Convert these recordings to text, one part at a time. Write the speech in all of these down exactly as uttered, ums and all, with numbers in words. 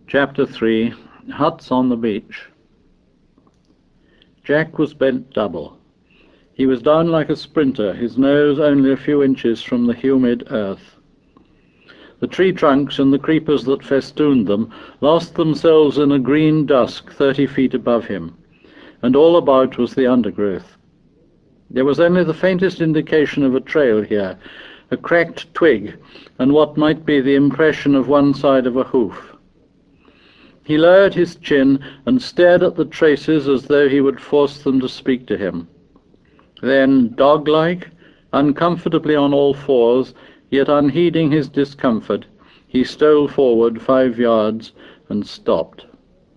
Chapter three. Huts on the Beach. Jack was bent double. He was down like a sprinter, his nose only a few inches from the humid earth. The tree trunks and the creepers that festooned them lost themselves in a green dusk thirty feet above him, and all about was the undergrowth. There was only the faintest indication of a trail here, a cracked twig, and what might be the impression of one side of a hoof. He lowered his chin and stared at the traces as though he would force them to speak to him. Then, dog-like, uncomfortably on all fours, yet unheeding his discomfort, he stole forward five yards and stopped.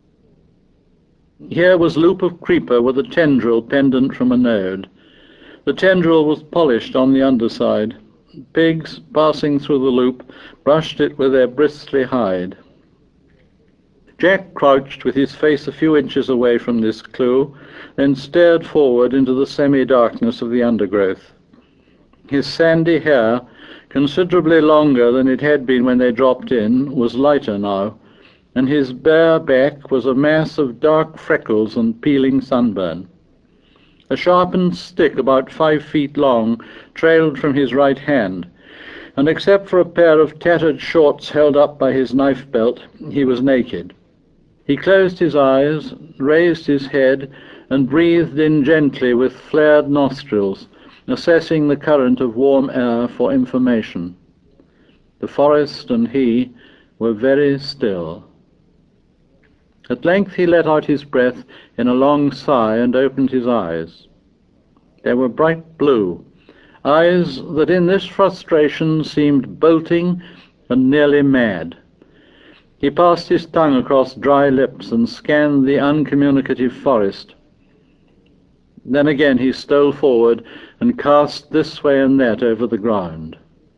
Here was loop of creeper with a tendril pendant from a node. The tendril was polished on the underside. Pigs, passing through the loop, brushed it with their bristly hide. Jack crouched with his face a few inches away from this clue, then stared forward into the semi-darkness of the undergrowth. His sandy hair, considerably longer than it had been when they dropped in, was lighter now, and his bare back was a mass of dark freckles and peeling sunburn. A sharpened stick about five feet long trailed from his right hand, and except for a pair of tattered shorts held up by his knife belt, he was naked. He closed his eyes, raised his head, and breathed in gently with flared nostrils, assessing the current of warm air for information. The forest and he were very still. At length he let out his breath in a long sigh and opened his eyes. They were bright blue, eyes that in this frustration seemed bolting and nearly mad. He passed his tongue across dry lips and scanned the uncommunicative forest. Then again he stole forward and cast this way and that over the ground.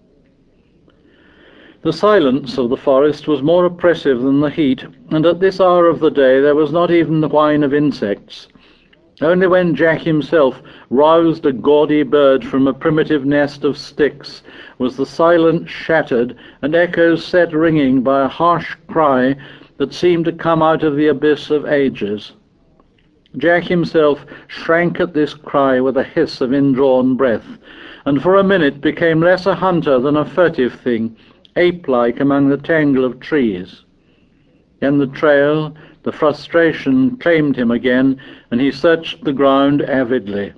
The silence of the forest was more oppressive than the heat, and at this hour of the day there was not even the whine of insects. Only when Jack himself roused a gaudy bird from a primitive nest of sticks was the silence shattered and echoes set ringing by a harsh cry that seemed to come out of the abyss of ages. Jack himself shrank at this cry with a hiss of indrawn breath, and for a minute became less a hunter than a furtive thing, ape-like among the tangle of trees. Then the trail, the frustration, claimed him again, and he searched the ground avidly.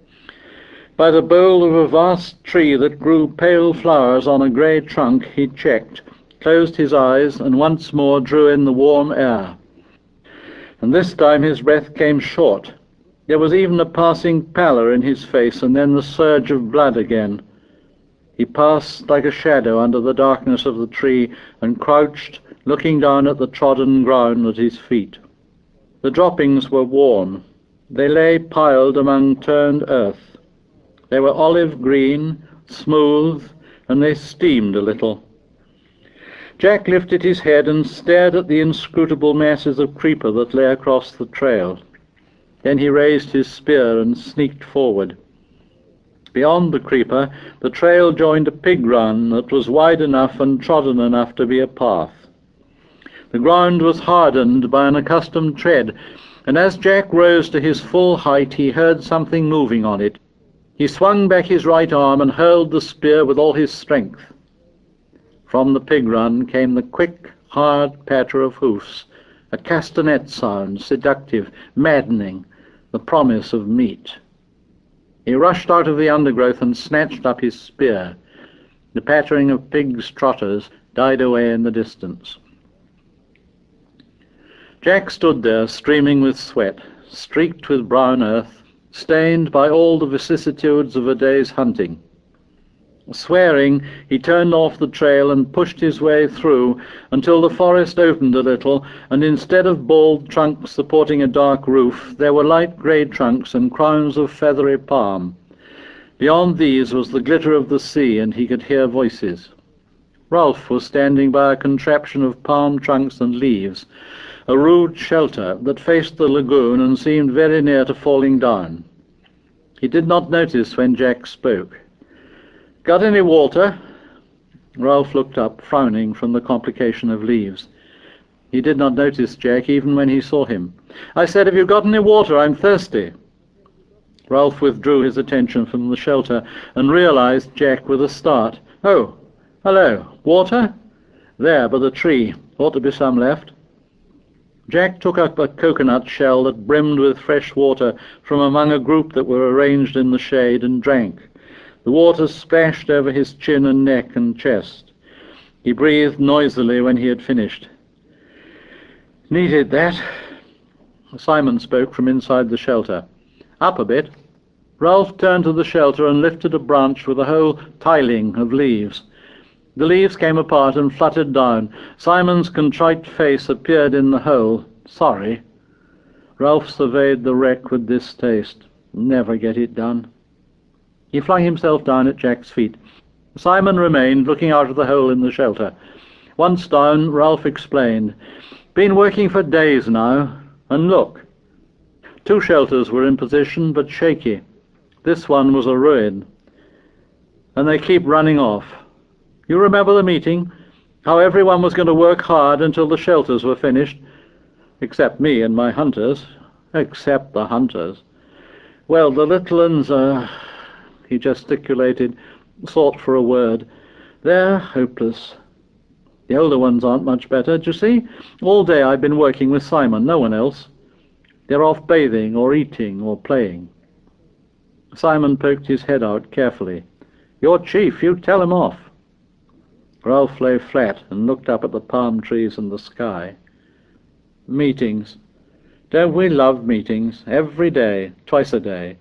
By the bole of a vast tree that grew pale flowers on a grey trunk he checked, closed his eyes, and once more drew in the warm air. And this time his breath came short. There was even a passing pallor in his face, and then the surge of blood again. He passed like a shadow under the darkness of the tree, and crouched, looking down at the trodden ground at his feet. The droppings were warm. They lay piled among turned earth. They were olive green, smooth, and they steamed a little. Jack lifted his head and stared at the inscrutable masses of creeper that lay across the trail. Then he raised his spear and sneaked forward. Beyond the creeper, the trail joined a pig run that was wide enough and trodden enough to be a path. The ground was hardened by an accustomed tread, and as Jack rose to his full height he heard something moving on it. He swung back his right arm and hurled the spear with all his strength. From the pig run came the quick, hard patter of hoofs, a castanet sound, seductive, maddening, the promise of meat. He rushed out of the undergrowth and snatched up his spear. The pattering of pigs' trotters died away in the distance. Jack stood there, streaming with sweat, streaked with brown earth, stained by all the vicissitudes of a day's hunting. Swearing, he turned off the trail and pushed his way through until the forest opened a little, and instead of bald trunks supporting a dark roof, there were light grey trunks and crowns of feathery palm. Beyond these was the glitter of the sea, and he could hear voices. Ralph was standing by a contraption of palm trunks and leaves, a rude shelter that faced the lagoon and seemed very near to falling down. He did not notice when Jack spoke. "Got any water?" Ralph looked up, frowning from the complication of leaves. He did not notice Jack even when he saw him. "I said, have you got any water? I'm thirsty." Ralph withdrew his attention from the shelter and realized Jack with a start. "Oh, hello. Water?" "There, by the tree. Ought to be some left." Jack took up a coconut shell that brimmed with fresh water from among a group that were arranged in the shade and drank. The water splashed over his chin and neck and chest. He breathed noisily when he had finished. "Needed that." Simon spoke from inside the shelter. "Up a bit." Ralph turned to the shelter and lifted a branch with a whole tiling of leaves. The leaves came apart and fluttered down. Simon's contrite face appeared in the hole. "Sorry." Ralph surveyed the wreck with distaste. "Never get it done." He flung himself down at Jack's feet. Simon remained, looking out of the hole in the shelter. Once down, Ralph explained. "Been working for days now, and look." Two shelters were in position, but shaky. This one was a ruin. "And they keep running off. You remember the meeting? How everyone was going to work hard until the shelters were finished? Except me and my hunters. Except the hunters. Well, the little uns are..." He gesticulated, sought for a word. "They're hopeless. The older ones aren't much better. Do you see? All day I've been working with Simon, no one else. They're off bathing or eating or playing." Simon poked his head out carefully. "You're chief, you tell 'em off." Ralph lay flat and looked up at the palm trees and the sky. "Meetings. Don't we love meetings? Every day, twice a day.